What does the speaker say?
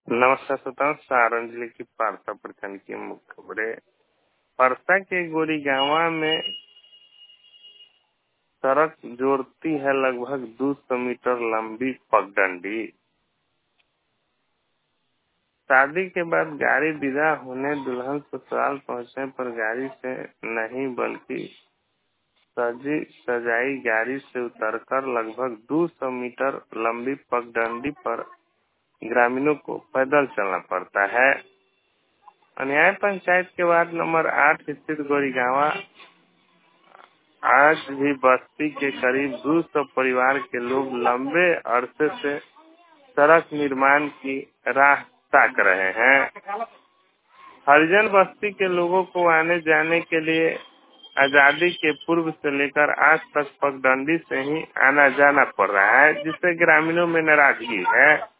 नमस्कार श्रोताओं, सारण जिले की पारसा प्रखंड की मुख्य खबरें। परसा के गोरीगांवा में सड़क जोड़ती है लगभग 200 मीटर लंबी पगडंडी। शादी के बाद गाड़ी विदा होने दुल्हन ससुराल पहुंचने पर गाड़ी से नहीं बल्कि सजी सजाई गाड़ी से उतरकर लगभग 200 मीटर लंबी पगडंडी पर ग्रामीणों को पैदल चलना पड़ता है। अन्याय पंचायत के वार्ड नंबर 8 स्थित गोरीगांवा आज भी बस्ती के करीब 200 परिवार के लोग लंबे अरसे से सड़क निर्माण की राह ताक रहे हैं। हरिजन बस्ती के लोगों को आने जाने के लिए आजादी के पूर्व से लेकर आज तक पगडंडी से ही आना जाना पड़ रहा है, जिससे ग्रामीणों में नाराजगी है।